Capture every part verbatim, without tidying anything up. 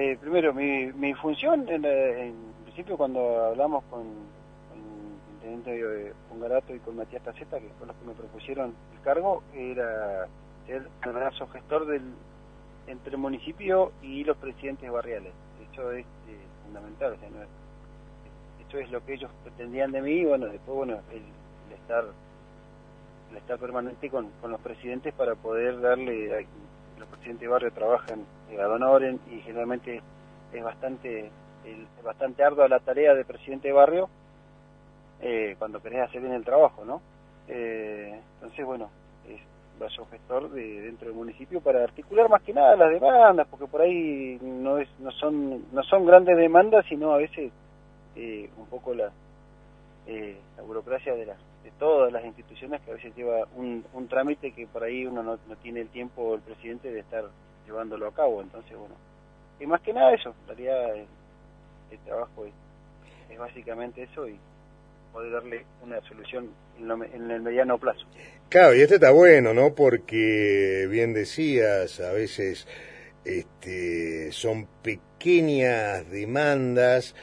eh, primero, mi, mi función, en, en principio, cuando hablamos con, con el intendente Pongarato y con Matías Taceta, que fueron los que me propusieron el cargo, era ser el brazo gestor del entre el municipio y los presidentes barriales. Eso es eh, fundamental, o sea, no es, eso es lo que ellos pretendían de mí, y bueno, después, bueno, el, el estar el estar permanente con, con los presidentes para poder darle a, los presidentes de barrio trabajan eh, ad honorem, y generalmente es bastante el, es bastante ardua la tarea de presidente de barrio eh, cuando querés hacer bien el trabajo, ¿no? Eh, entonces, bueno, es vaso gestor de dentro del municipio para articular más que nada las demandas, porque por ahí no es no son no son grandes demandas, sino a veces eh, un poco la eh, la burocracia de las de todas las instituciones, que a veces lleva un, un trámite que por ahí uno no, no tiene el tiempo, el presidente, de estar llevándolo a cabo. Entonces, bueno, y más que nada eso, en realidad el, el trabajo es, es básicamente eso, y poder darle una solución en, lo, en el mediano plazo. Claro, y este está bueno, ¿no? Porque, bien decías, a veces este, son pequeñas demandas,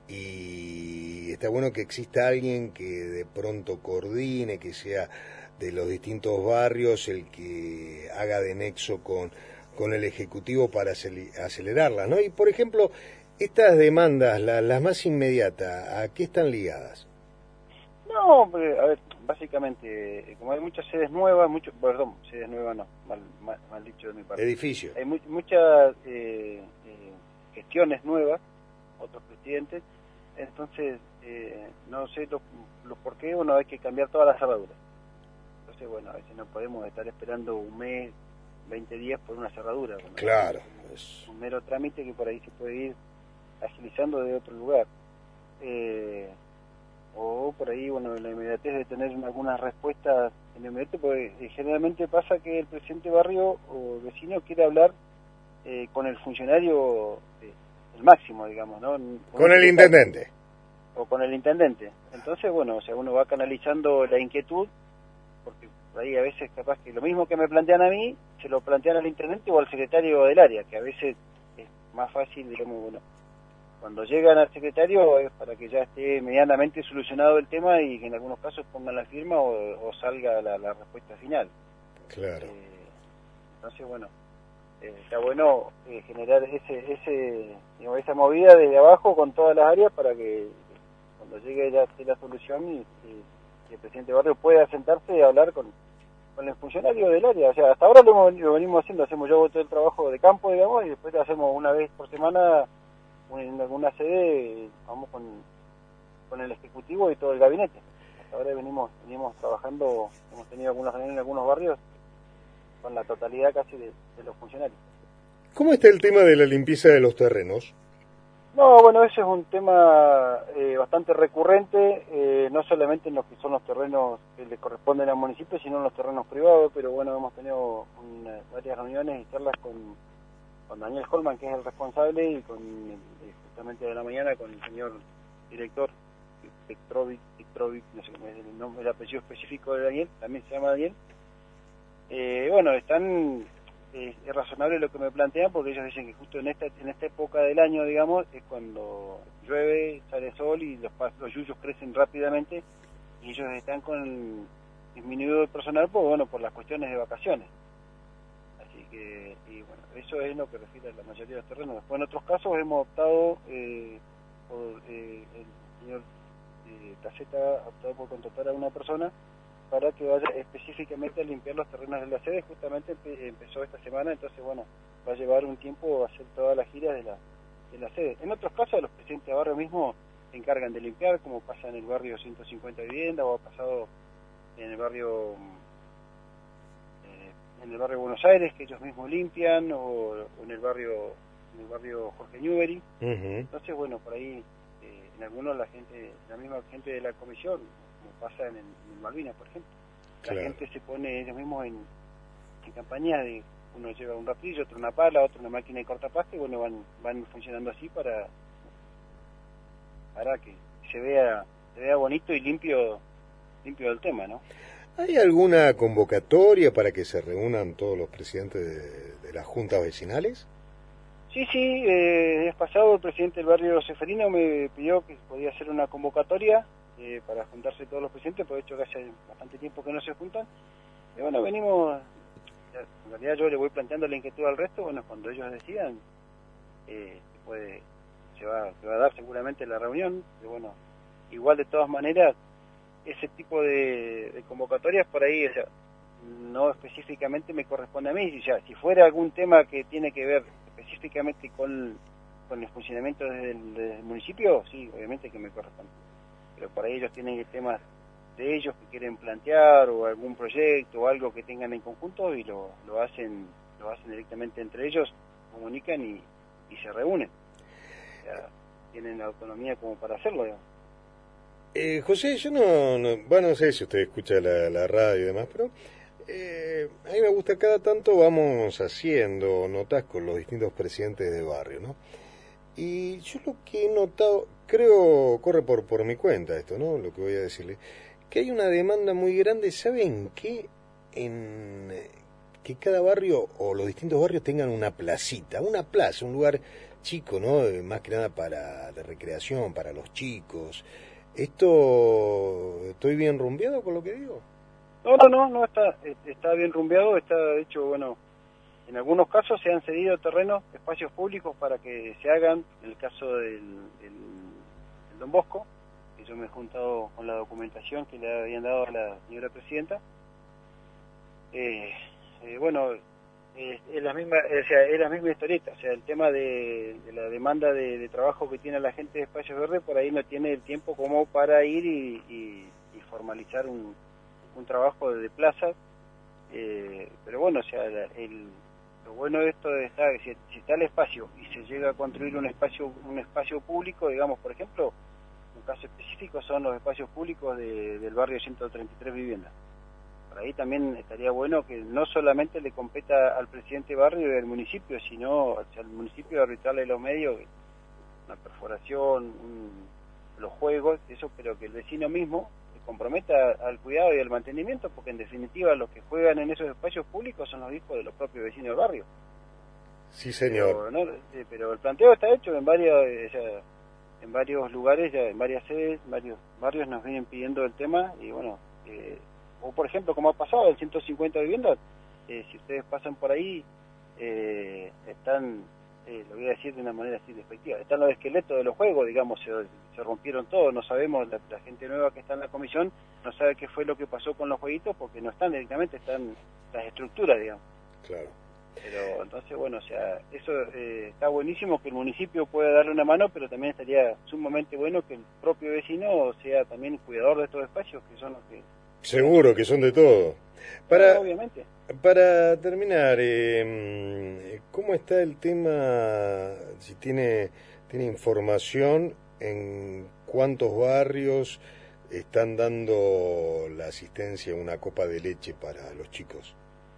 y está bueno que exista alguien que de pronto coordine, que sea de los distintos barrios el que haga de nexo con, con el Ejecutivo para acelerarlas, ¿no? Y, por ejemplo, estas demandas, la, las más inmediatas, ¿a qué están ligadas? No, a ver, básicamente, como hay muchas sedes nuevas, mucho, perdón, sedes nuevas no, mal, mal, mal dicho de mi parte. Edificios. Hay mu muchas eh, eh, gestiones nuevas, otros presidentes, entonces, eh, no sé lo, lo por qué, bueno, hay que cambiar todas las cerraduras. Entonces, bueno, a veces no podemos estar esperando un mes, veinte días por una cerradura. Bueno, claro. Es un mero trámite que por ahí se puede ir agilizando de otro lugar. Eh, o por ahí, bueno, la inmediatez de tener algunas respuestas en el inmediato, porque eh, generalmente pasa que el presidente de barrio o vecino quiere hablar eh, con el funcionario eh, el máximo, digamos, ¿no? Con, con el intendente. O con el intendente. Entonces, bueno, o sea, uno va canalizando la inquietud, porque por ahí a veces capaz que lo mismo que me plantean a mí, se lo plantean al intendente o al secretario del área, que a veces es más fácil, digamos, bueno, cuando llegan al secretario es para que ya esté medianamente solucionado el tema y que en algunos casos pongan la firma o, o salga la, la respuesta final. Claro. Eh, entonces, bueno, eh, está bueno eh, generar ese, ese, digamos, esa movida desde abajo con todas las áreas para que cuando llegue la, la solución y, y, y el presidente de barrio pueda sentarse y hablar con, con el funcionario del área. O sea, hasta ahora lo, hemos, lo venimos haciendo, hacemos yo todo el trabajo de campo, digamos, y después lo hacemos una vez por semana en alguna sede, vamos con, con el ejecutivo y todo el gabinete. Hasta ahora venimos venimos trabajando, hemos tenido algunas reuniones en algunos barrios con la totalidad casi de, de los funcionarios. ¿Cómo está el tema de la limpieza de los terrenos? No, bueno, ese es un tema eh, bastante recurrente, eh, no solamente en los que son los terrenos que le corresponden al municipio, sino en los terrenos privados, pero bueno, hemos tenido una, varias reuniones y charlas con con Daniel Holman, que es el responsable, y con justamente de la mañana con el señor director Petrovic, Petrovic, no sé cómo es el nombre, el apellido específico de Daniel, también se llama Daniel. Eh, bueno, están eh, es razonable lo que me plantean, porque ellos dicen que justo en esta en esta época del año, digamos, es cuando llueve, sale sol y los los yuyos crecen rápidamente, y ellos están con disminuido de personal, pues bueno, por las cuestiones de vacaciones. Así que, y bueno, eso es lo que refiere a la mayoría de los terrenos. Después, en otros casos, hemos optado, eh, por, eh, el señor eh, Taceta ha optado por contratar a una persona para que vaya específicamente a limpiar los terrenos de la sede. Justamente empe empezó esta semana, entonces, bueno, va a llevar un tiempo a hacer todas las giras de la, de la sede. En otros casos, los presidentes de barrio mismo se encargan de limpiar, como pasa en el barrio ciento cincuenta Viviendas, o ha pasado en el barrio... en el barrio Buenos Aires, que ellos mismos limpian, o, o en el barrio en el barrio Jorge Newbery. Uh-huh. Entonces, bueno, por ahí eh, en algunos la gente, la misma gente de la comisión, como pasa en, en Malvinas, por ejemplo, claro, la gente se pone ellos mismos en, en campaña de, uno lleva un rastrillo, otro una pala, otro una máquina de cortapasto, y bueno, van van funcionando así para para que se vea se vea bonito y limpio limpio del tema, ¿no? ¿Hay alguna convocatoria para que se reúnan todos los presidentes de, de las juntas vecinales? Sí, sí, eh, pasado el presidente del barrio Seferino me pidió que podía hacer una convocatoria eh, para juntarse todos los presidentes, por hecho que hace bastante tiempo que no se juntan. Y bueno, venimos, en realidad yo le voy planteando la inquietud al resto, bueno, cuando ellos decidan, eh, se, puede, se, va, se va a dar seguramente la reunión, pero bueno, igual de todas maneras, ese tipo de, de convocatorias por ahí, o sea, no específicamente me corresponde a mí, si, ya, si fuera algún tema que tiene que ver específicamente con, con el funcionamiento del, del municipio, sí, obviamente que me corresponde, pero por ahí ellos tienen temas de ellos que quieren plantear o algún proyecto o algo que tengan en conjunto y lo, lo hacen lo hacen directamente entre ellos, comunican y, y se reúnen, o sea, tienen la autonomía como para hacerlo, digamos. Eh, José, yo no, no, bueno, no sé si usted escucha la, la radio y demás, pero eh, a mí me gusta, cada tanto vamos haciendo notas con los distintos presidentes de barrio, ¿no? Y yo lo que he notado, creo, corre por, por mi cuenta esto, ¿no? Lo que voy a decirle, que hay una demanda muy grande, ¿saben qué? En que cada barrio o los distintos barrios tengan una placita, una plaza, un lugar chico, ¿no? Más que nada para de recreación, para los chicos. ¿Esto estoy bien rumbeado con lo que digo? No, no, no, no está, está bien rumbeado, está de hecho, bueno, en algunos casos se han cedido terrenos, espacios públicos para que se hagan, en el caso del, del, del Don Bosco, que yo me he juntado con la documentación que le habían dado a la señora presidenta. Eh, eh, bueno, eh, es la misma, o sea, es la misma historieta, o sea, el tema de, de la demanda de, de trabajo que tiene la gente de Espacios Verdes, por ahí no tiene el tiempo como para ir y, y, y formalizar un, un trabajo de plaza, eh, pero bueno, o sea, el, lo bueno de esto es que si, si está el espacio y se llega a construir un espacio un espacio público, digamos, por ejemplo, un caso específico son los espacios públicos de, del barrio ciento treinta y tres Viviendas. Por ahí también estaría bueno que no solamente le competa al presidente de barrio y del municipio, sino al municipio arbitrarle los medios, una perforación, un, los juegos, eso, pero que el vecino mismo se comprometa al cuidado y al mantenimiento, porque en definitiva los que juegan en esos espacios públicos son los hijos de los propios vecinos del barrio. Sí, señor. Pero, ¿no? eh, pero el planteo está hecho en varios, eh, ya, en varios lugares, ya, en varias sedes, en varios barrios nos vienen pidiendo el tema, y bueno, eh, o por ejemplo, como ha pasado en ciento cincuenta viviendas, eh, si ustedes pasan por ahí, eh, están, eh, lo voy a decir de una manera así despectiva, están los esqueletos de los juegos, digamos, se, se rompieron todos, no sabemos, la, la gente nueva que está en la comisión no sabe qué fue lo que pasó con los jueguitos, porque no están directamente, están las estructuras, digamos. Claro. Pero entonces, bueno, o sea, eso eh, está buenísimo que el municipio pueda darle una mano, pero también estaría sumamente bueno que el propio vecino sea también cuidador de estos espacios, que son los que... Seguro que son de todo. Para, no, obviamente. Para terminar, eh, ¿cómo está el tema, si tiene, tiene información en cuántos barrios están dando la asistencia a una copa de leche para los chicos?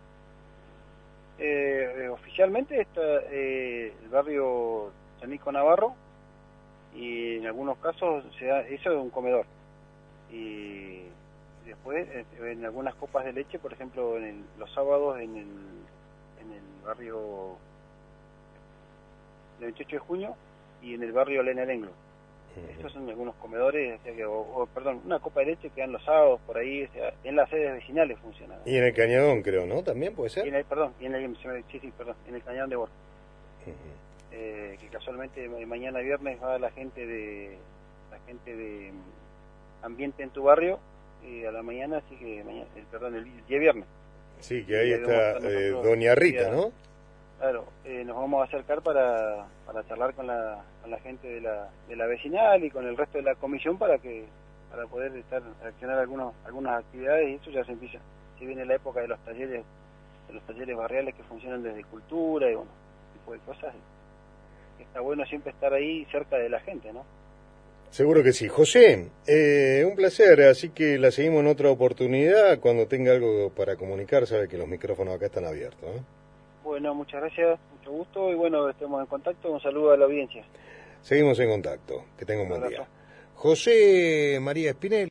Eh, oficialmente está eh, el barrio San Nico Navarro, y en algunos casos se da, eso es un comedor, y después en algunas copas de leche, por ejemplo en el, los sábados en el, en el barrio del veintiocho de junio y en el barrio Elena Lenglo. Uh-huh. Estos son algunos comedores, o, sea que, o, o perdón, una copa de leche que dan los sábados por ahí, o sea, en las sedes vecinales funciona. Y en el Cañadón, creo, ¿no? ¿También puede ser? Y en el, perdón, y en el, sí, sí, perdón, en el Cañadón de Borja. Uh-huh. Eh, que casualmente mañana viernes va la gente de la gente de Ambiente en tu Barrio, y a la mañana, así que mañana, el, perdón, el día viernes. Sí, que ahí está eh, Doña Rita, ¿no? Claro, eh, nos vamos a acercar para, para charlar con la, con la gente de la, de la vecinal y con el resto de la comisión para que para poder estar accionar algunos algunas actividades, y eso ya se empieza. Si viene la época de los talleres de los talleres barriales que funcionan desde cultura y bueno, ese tipo de cosas. Está bueno siempre estar ahí cerca de la gente, ¿no? Seguro que sí. José, eh, un placer, así que la seguimos en otra oportunidad. Cuando tenga algo para comunicar, sabe que los micrófonos acá están abiertos, ¿eh? Bueno, muchas gracias, mucho gusto, y bueno, estemos en contacto. Un saludo a la audiencia. Seguimos en contacto. Que tenga un buen día. José María Espinel.